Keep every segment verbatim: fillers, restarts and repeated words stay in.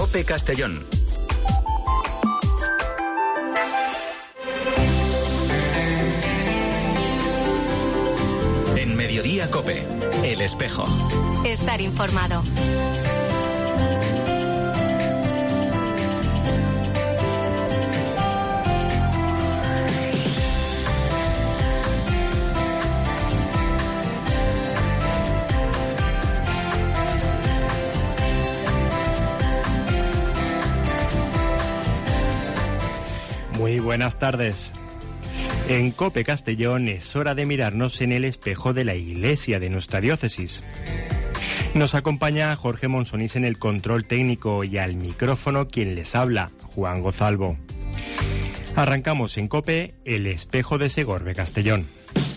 COPE Castellón. En Mediodía COPE, El Espejo. Estar informado. Muy buenas tardes. En COPE Castellón es hora de mirarnos en el espejo de la iglesia de nuestra diócesis. Nos acompaña Jorge Monsonís en el control técnico y al micrófono quien les habla, Juan Gozalvo. Arrancamos en COPE, el espejo de Segorbe Castellón.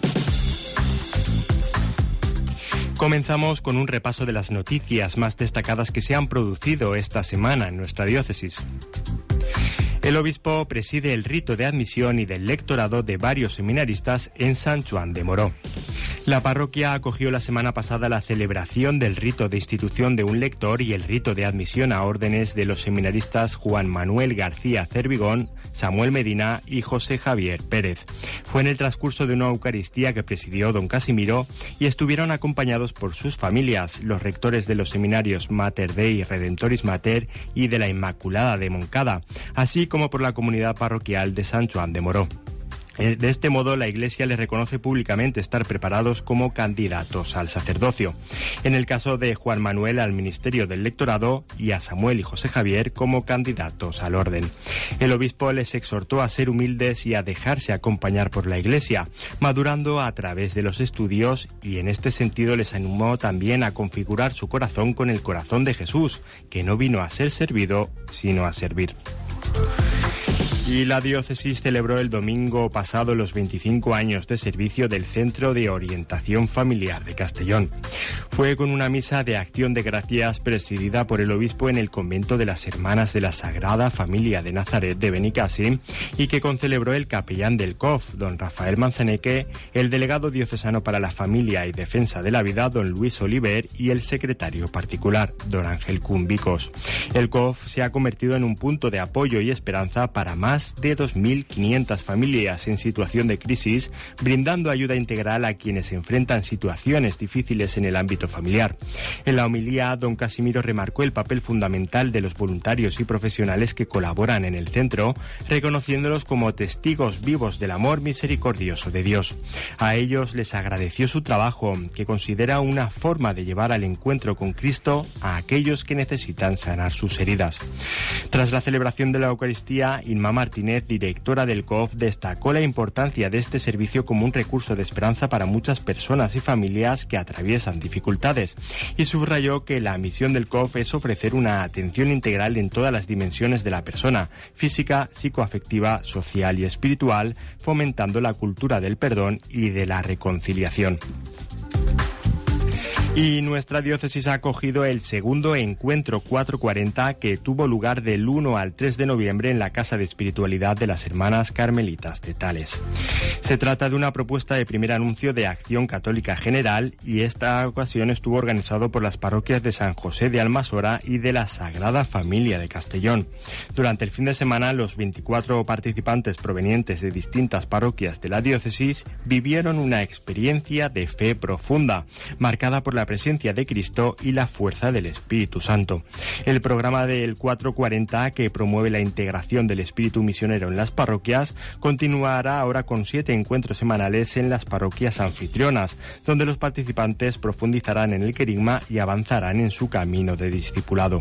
Comenzamos con un repaso de las noticias más destacadas que se han producido esta semana en nuestra diócesis. El obispo preside el rito de admisión y del lectorado de varios seminaristas en San Juan de Moró. La parroquia acogió la semana pasada la celebración del rito de institución de un lector y el rito de admisión a órdenes de los seminaristas Juan Manuel García Cervigón, Samuel Medina y José Javier Pérez. Fue en el transcurso de una Eucaristía que presidió don Casimiro y estuvieron acompañados por sus familias, los rectores de los seminarios Mater Dei Redemptoris Mater y de la Inmaculada de Moncada, así como por la comunidad parroquial de San Juan de Moró. De este modo, la Iglesia les reconoce públicamente estar preparados como candidatos al sacerdocio. En el caso de Juan Manuel al ministerio del lectorado y a Samuel y José Javier como candidatos al orden. El obispo les exhortó a ser humildes y a dejarse acompañar por la Iglesia, madurando a través de los estudios, y en este sentido les animó también a configurar su corazón con el corazón de Jesús, que no vino a ser servido, sino a servir. Y la diócesis celebró el domingo pasado los veinticinco años de servicio del Centro de Orientación Familiar de Castellón. Fue con una misa de acción de gracias presidida por el obispo en el convento de las Hermanas de la Sagrada Familia de Nazaret de Benicassim y que concelebró el capellán del C O F, don Rafael Manzaneque, el delegado diocesano para la Familia y Defensa de la Vida, don Luis Oliver, y el secretario particular, don Ángel Cumbicos. El C O F se ha convertido en un punto de apoyo y esperanza para más de dos mil quinientas familias en situación de crisis, brindando ayuda integral a quienes enfrentan situaciones difíciles en el ámbito familiar. En la homilía, don Casimiro remarcó el papel fundamental de los voluntarios y profesionales que colaboran en el centro, reconociéndolos como testigos vivos del amor misericordioso de Dios. A ellos les agradeció su trabajo, que considera una forma de llevar al encuentro con Cristo a aquellos que necesitan sanar sus heridas. Tras la celebración de la Eucaristía, Inma Martínez, directora del C O F, destacó la importancia de este servicio como un recurso de esperanza para muchas personas y familias que atraviesan dificultades, y subrayó que la misión del C O F es ofrecer una atención integral en todas las dimensiones de la persona, física, psicoafectiva, social y espiritual, fomentando la cultura del perdón y de la reconciliación. Y nuestra diócesis ha acogido el segundo encuentro cuatro cuarenta que tuvo lugar del uno al tres de noviembre en la Casa de Espiritualidad de las Hermanas Carmelitas de Tales. Se trata de una propuesta de primer anuncio de Acción Católica General y esta ocasión estuvo organizado por las parroquias de San José de Almasora y de la Sagrada Familia de Castellón. Durante el fin de semana, los veinticuatro participantes provenientes de distintas parroquias de la diócesis vivieron una experiencia de fe profunda, marcada por la presencia de Cristo y la fuerza del Espíritu Santo. El programa del cuatro cuarenta, que promueve la integración del espíritu misionero en las parroquias, continuará ahora con siete encuentros semanales en las parroquias anfitrionas, donde los participantes profundizarán en el querigma y avanzarán en su camino de discipulado.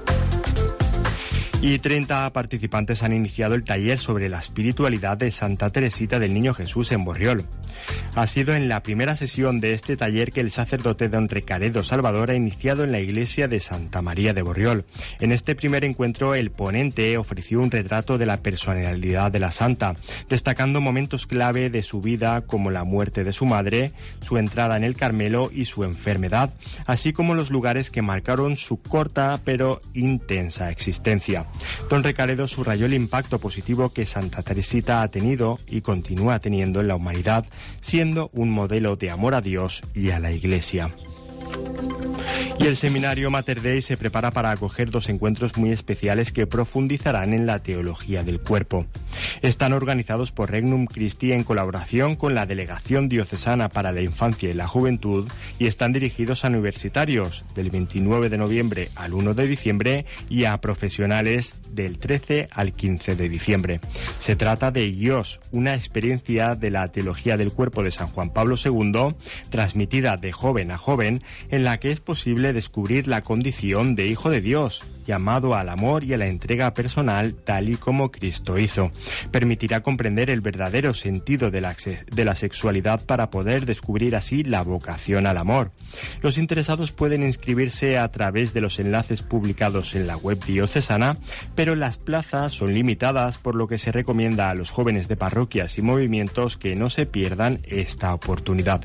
Y treinta participantes han iniciado el taller sobre la espiritualidad de Santa Teresita del Niño Jesús en Borriol. Ha sido en la primera sesión de este taller que el sacerdote don Recaredo Salvador ha iniciado en la iglesia de Santa María de Borriol. En este primer encuentro, el ponente ofreció un retrato de la personalidad de la santa, destacando momentos clave de su vida como la muerte de su madre, su entrada en el Carmelo y su enfermedad, así como los lugares que marcaron su corta pero intensa existencia. Don Recaredo subrayó el impacto positivo que Santa Teresita ha tenido y continúa teniendo en la humanidad, siendo un modelo de amor a Dios y a la Iglesia. Y el seminario Mater Dei se prepara para acoger dos encuentros muy especiales que profundizarán en la teología del cuerpo. Están organizados por Regnum Christi en colaboración con la Delegación Diocesana para la Infancia y la Juventud y están dirigidos a universitarios del veintinueve de noviembre al uno de diciembre y a profesionales del trece al quince de diciembre. Se trata de I O S, una experiencia de la teología del cuerpo de San Juan Pablo segundo, transmitida de joven a joven, en la que es posible descubrir la condición de hijo de Dios, llamado al amor y a la entrega personal tal y como Cristo hizo. Permitirá comprender el verdadero sentido de la, de la sexualidad para poder descubrir así la vocación al amor. Los interesados pueden inscribirse a través de los enlaces publicados en la web diocesana, pero las plazas son limitadas, por lo que se recomienda a los jóvenes de parroquias y movimientos que no se pierdan esta oportunidad.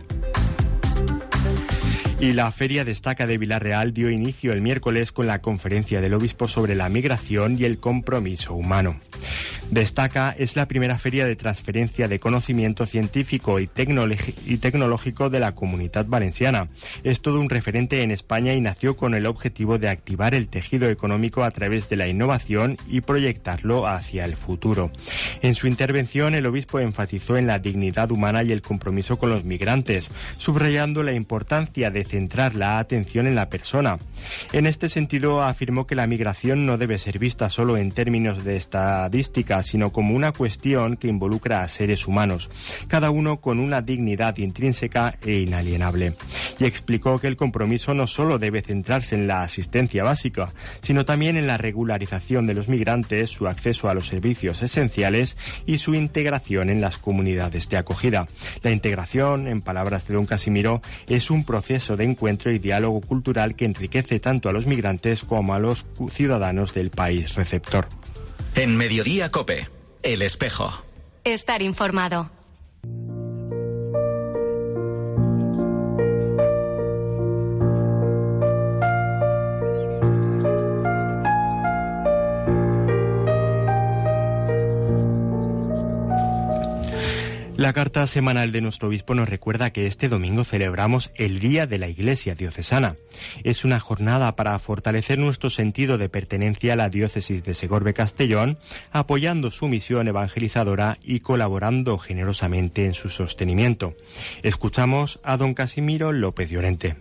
Y la Feria Destaca de Vilarreal dio inicio el miércoles con la conferencia del obispo sobre la migración y el compromiso humano. Destaca es la primera feria de transferencia de conocimiento científico y, y tecnológico de la Comunidad Valenciana. Es todo un referente en España y nació con el objetivo de activar el tejido económico a través de la innovación y proyectarlo hacia el futuro. En su intervención, el obispo enfatizó en la dignidad humana y el compromiso con los migrantes, subrayando la importancia de centrar la atención en la persona. En este sentido, afirmó que la migración no debe ser vista solo en términos de estadística, sino como una cuestión que involucra a seres humanos, cada uno con una dignidad intrínseca e inalienable. Y explicó que el compromiso no solo debe centrarse en la asistencia básica, sino también en la regularización de los migrantes, su acceso a los servicios esenciales y su integración en las comunidades de acogida. La integración, en palabras de don Casimiro, es un proceso de encuentro y diálogo cultural que enriquece tanto a los migrantes como a los ciudadanos del país receptor. En Mediodía COPE, El Espejo. Estar informado. La carta semanal de nuestro obispo nos recuerda que este domingo celebramos el Día de la Iglesia Diocesana. Es una jornada para fortalecer nuestro sentido de pertenencia a la diócesis de Segorbe-Castellón, apoyando su misión evangelizadora y colaborando generosamente en su sostenimiento. Escuchamos a don Casimiro López Llorente.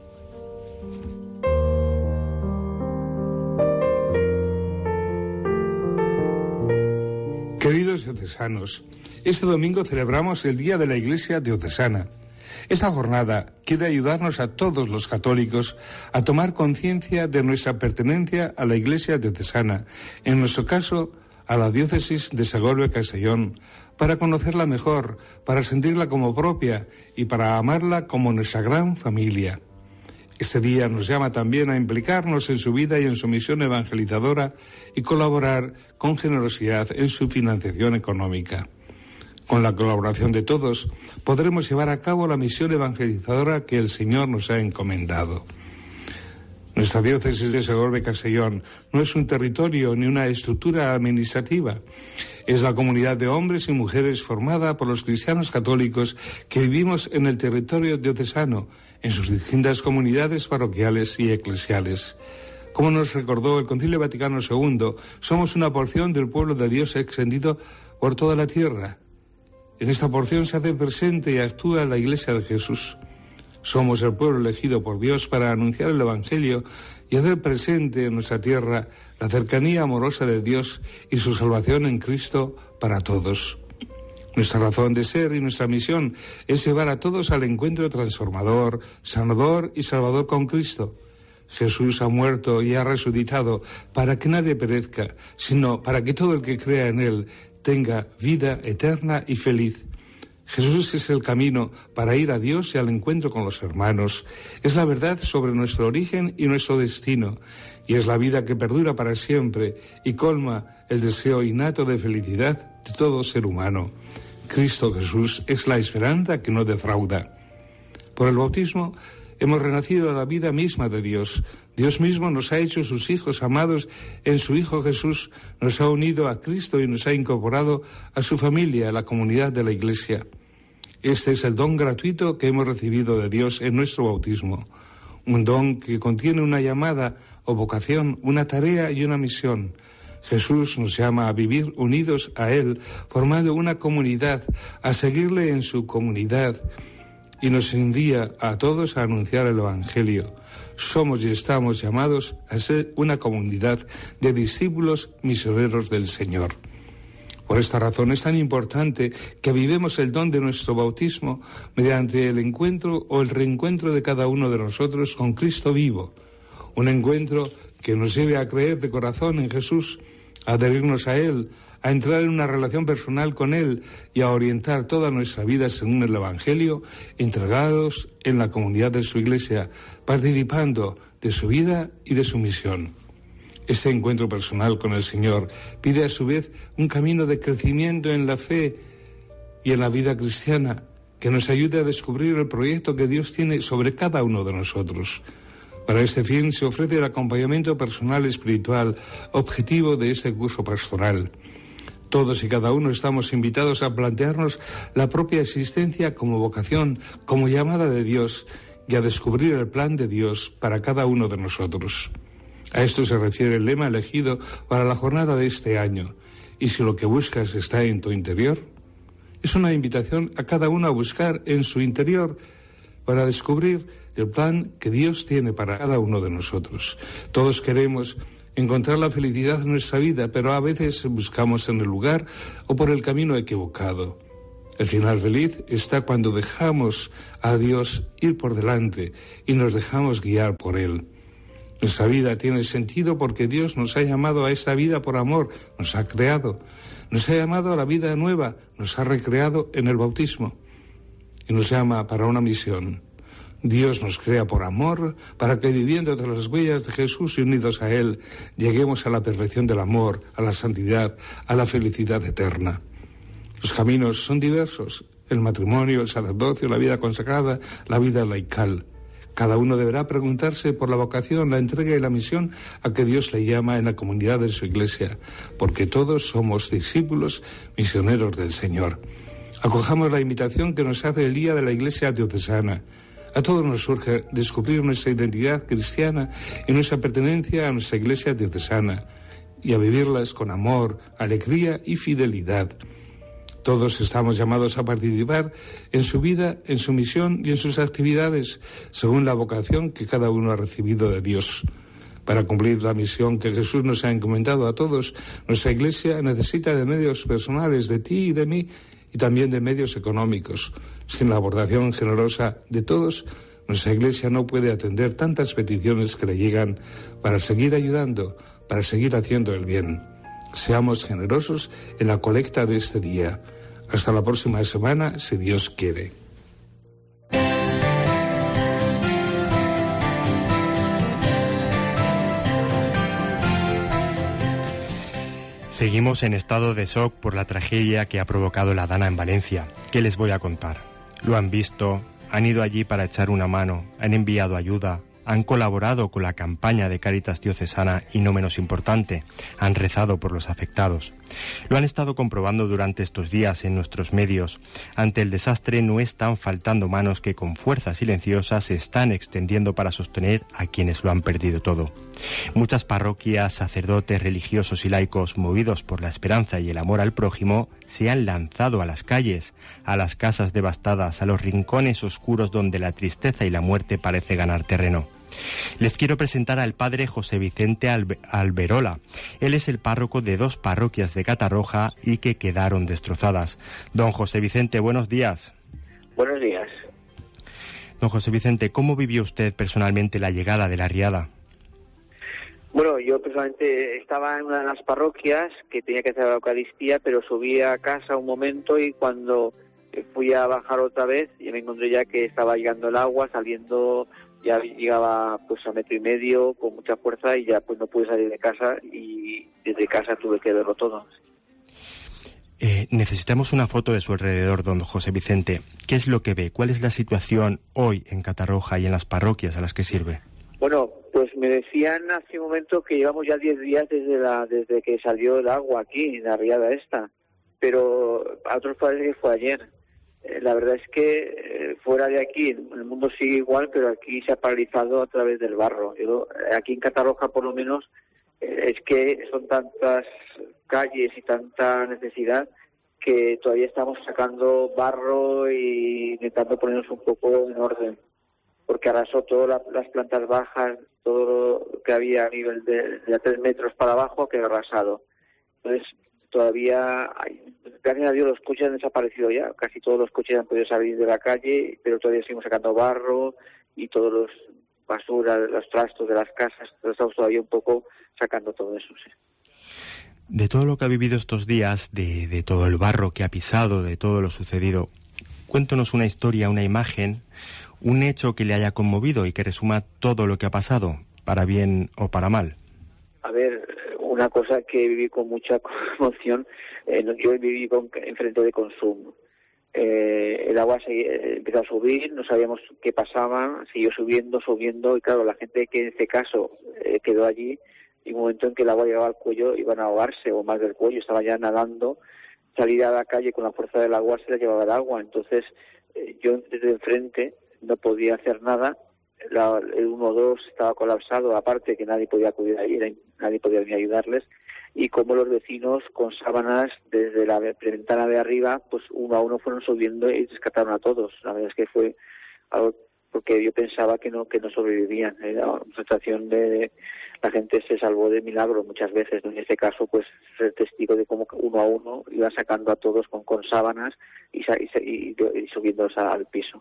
Queridos diocesanos, este domingo celebramos el Día de la Iglesia Diocesana. Esta jornada quiere ayudarnos a todos los católicos a tomar conciencia de nuestra pertenencia a la Iglesia Diocesana, en nuestro caso a la diócesis de Segorbe-Castellón, para conocerla mejor, para sentirla como propia y para amarla como nuestra gran familia. Este día nos llama también a implicarnos en su vida y en su misión evangelizadora y colaborar con generosidad en su financiación económica. Con la colaboración de todos, podremos llevar a cabo la misión evangelizadora que el Señor nos ha encomendado. Nuestra diócesis de Segorbe-Castellón no es un territorio ni una estructura administrativa. Es la comunidad de hombres y mujeres formada por los cristianos católicos que vivimos en el territorio diocesano, en sus distintas comunidades parroquiales y eclesiales. Como nos recordó el Concilio Vaticano segundo, somos una porción del pueblo de Dios extendido por toda la tierra. En esta porción se hace presente y actúa la Iglesia de Jesús. Somos el pueblo elegido por Dios para anunciar el Evangelio y hacer presente en nuestra tierra la cercanía amorosa de Dios y su salvación en Cristo para todos. Nuestra razón de ser y nuestra misión es llevar a todos al encuentro transformador, sanador y salvador con Cristo. Jesús ha muerto y ha resucitado para que nadie perezca, sino para que todo el que crea en Él tenga vida eterna y feliz. Jesús es el camino para ir a Dios y al encuentro con los hermanos. Es la verdad sobre nuestro origen y nuestro destino, y es la vida que perdura para siempre y colma el deseo innato de felicidad de todo ser humano. Cristo Jesús es la esperanza que no defrauda. Por el bautismo hemos renacido a la vida misma de Dios. Dios mismo nos ha hecho sus hijos amados en su Hijo Jesús, nos ha unido a Cristo y nos ha incorporado a su familia, a la comunidad de la Iglesia. Este es el don gratuito que hemos recibido de Dios en nuestro bautismo. un don que contiene una llamada o vocación, una tarea y una misión. Jesús nos llama a vivir unidos a Él, formando una comunidad, a seguirle en su comunidad, y nos envía a todos a anunciar el Evangelio. Somos y estamos llamados a ser una comunidad de discípulos misioneros del Señor. Por esta razón es tan importante que vivemos el don de nuestro bautismo mediante el encuentro o el reencuentro de cada uno de nosotros con Cristo vivo. Un encuentro que nos lleve a creer de corazón en Jesús, a adherirnos a Él, a entrar en una relación personal con Él y a orientar toda nuestra vida según el Evangelio, entregados en la comunidad de su Iglesia, participando de su vida y de su misión. Este encuentro personal con el Señor pide a su vez un camino de crecimiento en la fe y en la vida cristiana que nos ayude a descubrir el proyecto que Dios tiene sobre cada uno de nosotros. Para este fin se ofrece el acompañamiento personal espiritual, objetivo de este curso pastoral. Todos y cada uno estamos invitados a plantearnos la propia existencia como vocación, como llamada de Dios, y a descubrir el plan de Dios para cada uno de nosotros. A esto se refiere el lema elegido para la jornada de este año. ¿Y si lo que buscas está en tu interior? Es una invitación a cada uno a buscar en su interior para descubrir el plan que Dios tiene para cada uno de nosotros. Todos queremos encontrar la felicidad en nuestra vida, pero a veces buscamos en el lugar o por el camino equivocado. El final feliz está cuando dejamos a Dios ir por delante y nos dejamos guiar por Él. Nuestra vida tiene sentido porque Dios nos ha llamado a esta vida por amor, nos ha creado. Nos ha llamado a la vida nueva, nos ha recreado en el bautismo y nos llama para una misión. Dios nos crea por amor, para que viviendo de las huellas de Jesús y unidos a Él, lleguemos a la perfección del amor, a la santidad, a la felicidad eterna. Los caminos son diversos, el matrimonio, el sacerdocio, la vida consagrada, la vida laical. Cada uno deberá preguntarse por la vocación, la entrega y la misión a que Dios le llama en la comunidad de su Iglesia, porque todos somos discípulos misioneros del Señor. Acojamos la invitación que nos hace el Día de la Iglesia Diocesana. A todos nos surge descubrir nuestra identidad cristiana y nuestra pertenencia a nuestra Iglesia Diocesana, y a vivirlas con amor, alegría y fidelidad. Todos estamos llamados a participar en su vida, en su misión y en sus actividades, según la vocación que cada uno ha recibido de Dios. Para cumplir la misión que Jesús nos ha encomendado a todos, nuestra Iglesia necesita de medios personales, de ti y de mí, y también de medios económicos. Sin la aportación generosa de todos, nuestra Iglesia no puede atender tantas peticiones que le llegan para seguir ayudando, para seguir haciendo el bien. Seamos generosos en la colecta de este día. Hasta la próxima semana, si Dios quiere. Seguimos en estado de shock por la tragedia que ha provocado la Dana en Valencia. ¿Qué les voy a contar? Lo han visto, han ido allí para echar una mano, han enviado ayuda, han colaborado con la campaña de Cáritas Diocesana y, no menos importante, han rezado por los afectados. Lo han estado comprobando durante estos días en nuestros medios. Ante el desastre no están faltando manos que con fuerza silenciosa se están extendiendo para sostener a quienes lo han perdido todo. Muchas parroquias, sacerdotes, religiosos y laicos, movidos por la esperanza y el amor al prójimo, se han lanzado a las calles, a las casas devastadas, a los rincones oscuros donde la tristeza y la muerte parece ganar terreno. Les quiero presentar al padre José Vicente Albe- Alberola. Él es el párroco de dos parroquias de Catarroja y que quedaron destrozadas. Don José Vicente, buenos días. Buenos días. Don José Vicente, ¿cómo vivió usted personalmente la llegada de la riada? Bueno, yo personalmente estaba en una de las parroquias que tenía que hacer la Eucaristía, pero subí a casa un momento y cuando fui a bajar otra vez y me encontré ya que estaba llegando el agua, saliendo, ya llegaba pues a metro y medio con mucha fuerza y ya pues no pude salir de casa y desde casa tuve que verlo todo. Eh, necesitamos una foto de su alrededor, don José Vicente. ¿Qué es lo que ve? ¿Cuál es la situación hoy en Catarroja y en las parroquias a las que sirve? Bueno, pues me decían hace un momento que llevamos ya diez días desde la desde que salió el agua aquí, en la riada esta, pero a otros parece que fue ayer. eh, la verdad es que eh, fuera de aquí el mundo sigue igual, pero aquí se ha paralizado a través del barro. Yo, aquí en Catarroja, por lo menos, eh, es que son tantas calles y tanta necesidad que todavía estamos sacando barro y intentando ponernos un poco en orden, porque arrasó todas la, las plantas bajas, todo lo que había a nivel de, de a tres metros para abajo, que ha arrasado. Entonces, todavía, hay, gracias a Dios, los coches han desaparecido ya, casi todos los coches han podido salir de la calle, pero todavía seguimos sacando barro y todos los basura, los trastos de las casas, estamos todavía un poco sacando todo eso, sí. De todo lo que ha vivido estos días, de, de todo el barro que ha pisado, de todo lo sucedido, cuéntanos una historia, una imagen, un hecho que le haya conmovido y que resuma todo lo que ha pasado, para bien o para mal. A ver, una cosa que viví con mucha conmoción, eh, yo viví con, enfrente de Consumo. Eh, el agua se, eh, empezó a subir, no sabíamos qué pasaba, siguió subiendo, subiendo, y claro, la gente que en este caso eh, quedó allí, y un momento en que el agua llegaba al cuello, iban a ahogarse, o más del cuello, estaban ya nadando, salir a la calle con la fuerza del agua se les llevaba el agua. Entonces, eh, yo desde enfrente no podía hacer nada, la, el uno dos estaba colapsado, aparte que nadie podía acudir ahí, nadie podía venir a ayudarles, y como los vecinos con sábanas desde la ventana de arriba, pues uno a uno fueron subiendo y rescataron a todos. La verdad es que fue algo, porque yo pensaba que no que no sobrevivían. Era una situación de la gente se salvó de milagro muchas veces, ¿no? En este caso, pues ser testigo de cómo uno a uno iba sacando a todos con, con sábanas y, y, y, y subiéndolos al piso.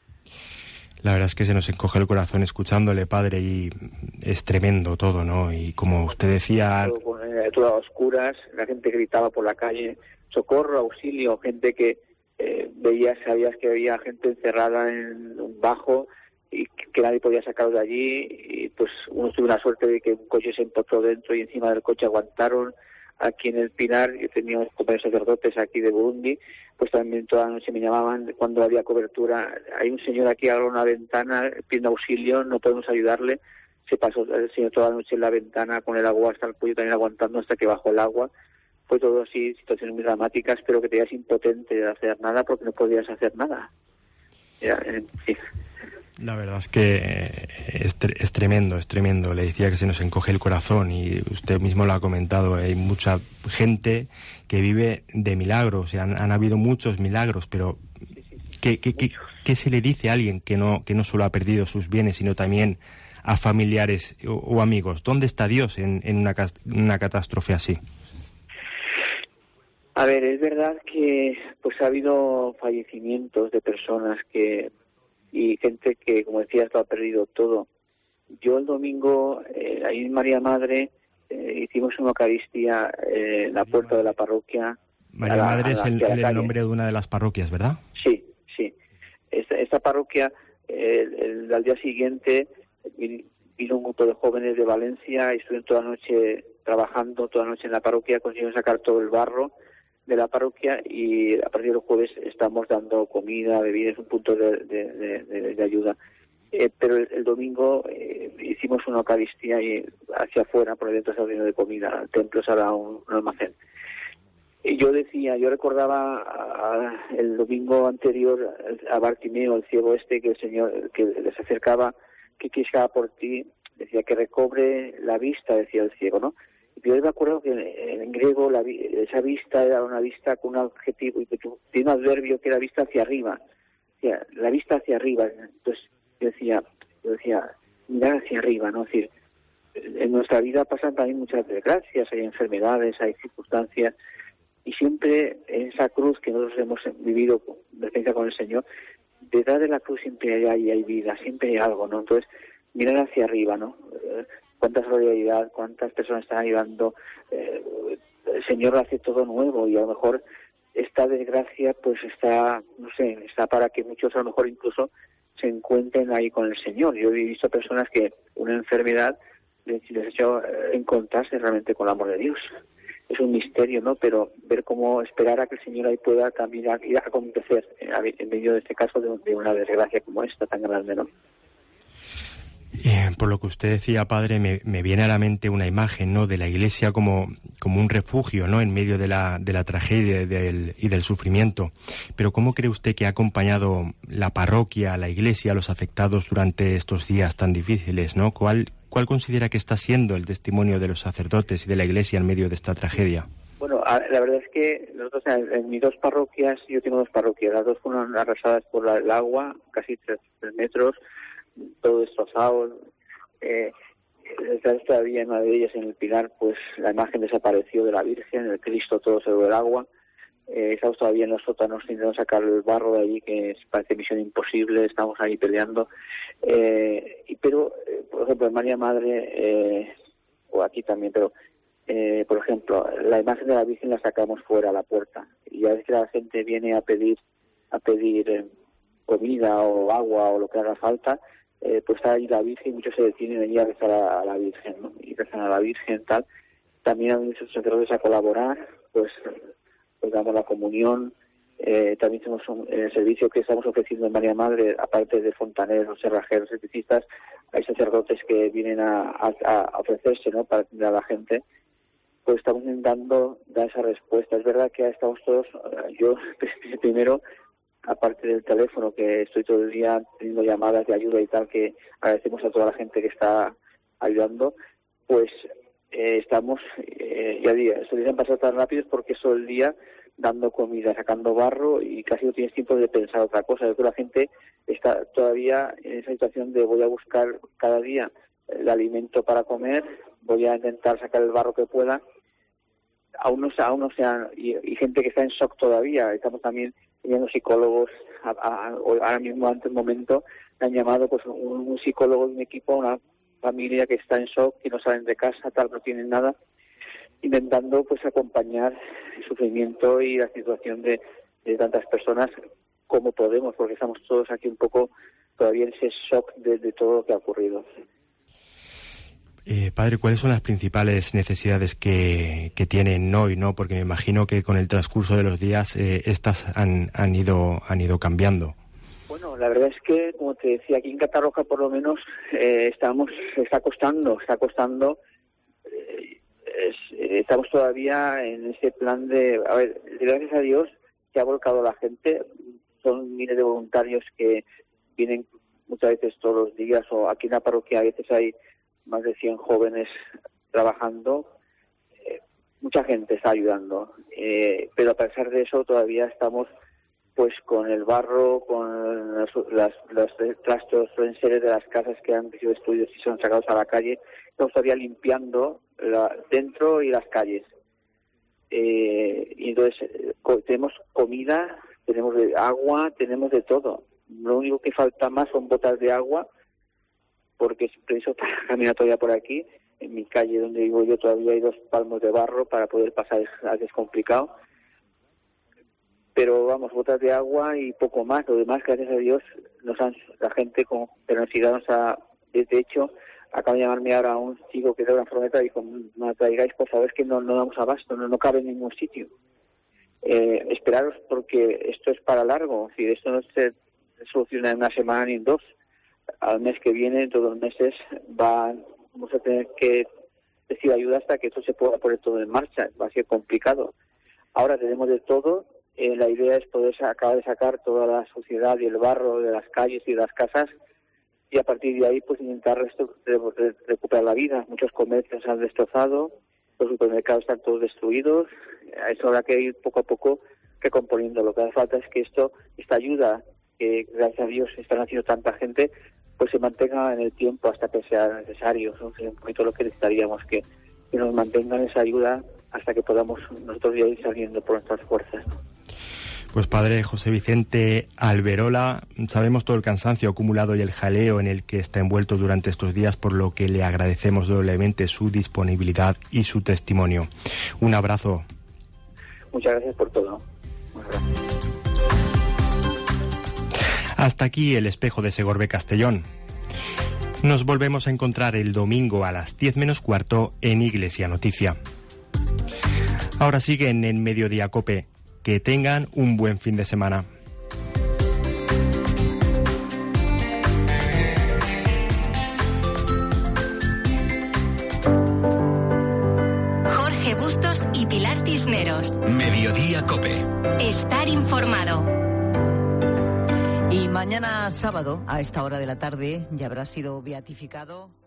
La verdad es que se nos encoge el corazón escuchándole, padre, y es tremendo todo, ¿no? Y como usted decía... Todo, con, eh, todo a oscuras, la gente gritaba por la calle, socorro, auxilio, gente que eh, veías, sabías que había gente encerrada en un bajo y que, que nadie podía sacarlo de allí, y pues uno tuvo la suerte de que un coche se empotró dentro y encima del coche aguantaron. Aquí en el Pinar, yo tenía unos compañeros sacerdotes aquí de Burundi, pues también toda la noche me llamaban cuando había cobertura. Hay un señor aquí abre una ventana pidiendo auxilio, no podemos ayudarle. Se pasó el señor toda la noche en la ventana con el agua hasta el cuello, también aguantando hasta que bajó el agua. Fue todo así, situaciones muy dramáticas, pero que te veías impotente de hacer nada porque no podías hacer nada. Ya, en fin. La verdad es que es, tre- es tremendo, es tremendo. Le decía que se nos encoge el corazón y usted mismo lo ha comentado. Hay mucha gente que vive de milagros, o sea, han, han habido muchos milagros, pero ¿qué, qué, qué, qué se le dice a alguien que no, que no solo ha perdido sus bienes, sino también a familiares o, o amigos? ¿Dónde está Dios en, en una, una catástrofe así? A ver, es verdad que pues ha habido fallecimientos de personas que y gente que, como decías, lo ha perdido todo. Yo el domingo, eh, ahí en María Madre, eh, hicimos una Eucaristía eh, en la puerta de la parroquia. María la, Madre es el, el, el nombre de una de las parroquias, ¿verdad? Sí, sí. Esta, esta parroquia, eh, el, el, al día siguiente, vino un grupo de jóvenes de Valencia y estuvieron toda la noche trabajando, toda la noche en la parroquia, consiguieron sacar todo el barro de la parroquia, y a partir del jueves estamos dando comida, bebidas, un punto de, de, de, de ayuda. Eh, pero el, el domingo eh, hicimos una Eucaristía y hacia afuera, por dentro está lleno de comida, el templo es ahora un, un almacén. Y yo decía, yo recordaba a, el domingo anterior a Bartimeo, el ciego este, que el Señor, que les acercaba, que quisiera por ti, decía que recobre la vista, decía el ciego, ¿no? Yo me acuerdo que en griego la, esa vista era una vista con un adjetivo y tiene un adverbio que era vista hacia arriba, o sea, la vista hacia arriba. Entonces yo decía, yo decía, mirar hacia arriba, ¿no? Es decir, en nuestra vida pasan también muchas desgracias, hay enfermedades, hay circunstancias, y siempre en esa cruz que nosotros hemos vivido de experiencia con el Señor, detrás de la cruz siempre hay, hay, hay vida, siempre hay algo, ¿no? Entonces, mirar hacia arriba, ¿no? Cuánta solidaridad, cuántas personas están ayudando, eh, el Señor hace todo nuevo, y a lo mejor esta desgracia pues está, no sé, está para que muchos a lo mejor incluso se encuentren ahí con el Señor. Yo he visto personas que una enfermedad les, les ha hecho encontrarse realmente con el amor de Dios. Es un misterio, ¿no? Pero ver cómo esperar a que el Señor ahí pueda también ir a acontecer en medio de este caso de, de una desgracia como esta tan grande, ¿no? Eh, por lo que usted decía, padre, me, me viene a la mente una imagen, ¿no?, de la Iglesia como, como un refugio, ¿no?, en medio de la, de la tragedia y del, y del sufrimiento. Pero ¿cómo cree usted que ha acompañado la parroquia, la iglesia, a los afectados durante estos días tan difíciles, ¿no? ¿Cuál, cuál considera que está siendo el testimonio de los sacerdotes y de la iglesia en medio de esta tragedia? Bueno, la verdad es que nosotros en, en mis dos parroquias, yo tengo dos parroquias, las dos fueron arrasadas por la, el agua, casi tres, tres metros, todo destrozado. Eh, todavía en una de ellas, en el Pilar, pues la imagen desapareció de la Virgen, el Cristo todo sobre el agua. Eh, estamos todavía en los sótanos intentando sacar el barro de allí, que es, parece misión imposible, estamos ahí peleando. Eh, y, pero, eh, por ejemplo, en María Madre, eh, o aquí también, pero... Eh, por ejemplo, la imagen de la Virgen la sacamos fuera a la puerta y a veces la gente viene a pedir a pedir eh, comida o agua o lo que haga falta, eh, pues está ahí la Virgen y muchos se detienen allí a rezar a, a la Virgen, ¿no? Y rezan a la Virgen, tal. También han venido muchos sacerdotes a colaborar, pues, pues damos la comunión. Eh, también tenemos un, el servicio que estamos ofreciendo en María Madre, aparte de fontaneros, cerrajeros, electricistas, hay sacerdotes que vienen a, a, a ofrecerse, ¿no?, para atender a la gente. Pues estamos intentando dar esa respuesta. Es verdad que estamos todos, yo primero, aparte del teléfono, que estoy todo el día teniendo llamadas de ayuda y tal, que agradecemos a toda la gente que está ayudando, pues eh, estamos, eh, ya digo, estos días han pasado tan rápidos porque es todo el día dando comida, sacando barro y casi no tienes tiempo de pensar otra cosa. Yo creo que la gente está todavía en esa situación de voy a buscar cada día el alimento para comer, voy a intentar sacar el barro que pueda. Aún no, aún no sean, y, y gente que está en shock todavía. Estamos también teniendo psicólogos, a, a, ahora mismo, antes del momento, me han llamado pues un, un psicólogo de un equipo, una familia que está en shock, que no salen de casa, tal, no tienen nada, intentando pues acompañar el sufrimiento y la situación de, de tantas personas como podemos, porque estamos todos aquí un poco todavía en ese shock de, de todo lo que ha ocurrido. Eh, padre, ¿cuáles son las principales necesidades que, que tienen hoy, no? Porque me imagino que con el transcurso de los días eh, estas han, han ido han ido cambiando. Bueno, la verdad es que, como te decía, aquí en Catarroja por lo menos eh, estamos está costando, está costando. Eh, es, eh, estamos todavía en ese plan de, a ver, gracias a Dios se ha volcado la gente. Son miles de voluntarios que vienen muchas veces todos los días, o aquí en la parroquia a veces hay más de cien jóvenes trabajando. Eh, mucha gente está ayudando, eh, pero a pesar de eso todavía estamos pues con el barro, con las, las, los trastos, los enseres de las casas que han sido destruidos y son sacados a la calle. Estamos todavía limpiando la, dentro y las calles. Eh, y entonces eh, co- tenemos comida, tenemos de agua, tenemos de todo. Lo único que falta más son botas de agua, porque es preciso para caminar todavía por aquí. En mi calle donde vivo yo todavía hay dos palmos de barro para poder pasar, es complicado. Pero vamos, botas de agua y poco más. Lo demás, gracias a Dios, nos han, la gente con generosidad nos ha, de hecho, acaba de llamarme ahora un chico que da una furgoneta y dijo, no la traigáis, por favor, es que no, no damos abasto, no, no cabe en ningún sitio. Eh, esperaros porque esto es para largo, es decir, esto no se soluciona en una semana ni en dos. Al mes que viene, todos los meses, va, vamos a tener que decir ayuda hasta que esto se pueda poner todo en marcha. Va a ser complicado. Ahora tenemos de todo. Eh, la idea es poder acabar de sacar toda la suciedad y el barro de las calles y de las casas, y a partir de ahí pues intentar resto- re- re- recuperar la vida. Muchos comercios se han destrozado, los supermercados están todos destruidos. Eso habrá que ir poco a poco recomponiendo. Lo que hace falta es que esto, esta ayuda que gracias a Dios están haciendo tanta gente, pues se mantenga en el tiempo hasta que sea necesario. Eso es un poquito lo que necesitaríamos, que, que nos mantengan esa ayuda hasta que podamos nosotros ya ir saliendo por nuestras fuerzas. Pues padre José Vicente Alberola, sabemos todo el cansancio acumulado y el jaleo en el que está envuelto durante estos días, por lo que le agradecemos doblemente su disponibilidad y su testimonio. Un abrazo. Muchas gracias por todo. Muchas gracias. Hasta aquí el espejo de Segorbe Castellón. Nos volvemos a encontrar el domingo a las diez menos cuarto en Iglesia Noticia. Ahora siguen en Mediodía Cope. Que tengan un buen fin de semana. Jorge Bustos informados. Mediodía COPE. Estar informado. Y mañana sábado, a esta hora de la tarde, ya habrá sido beatificado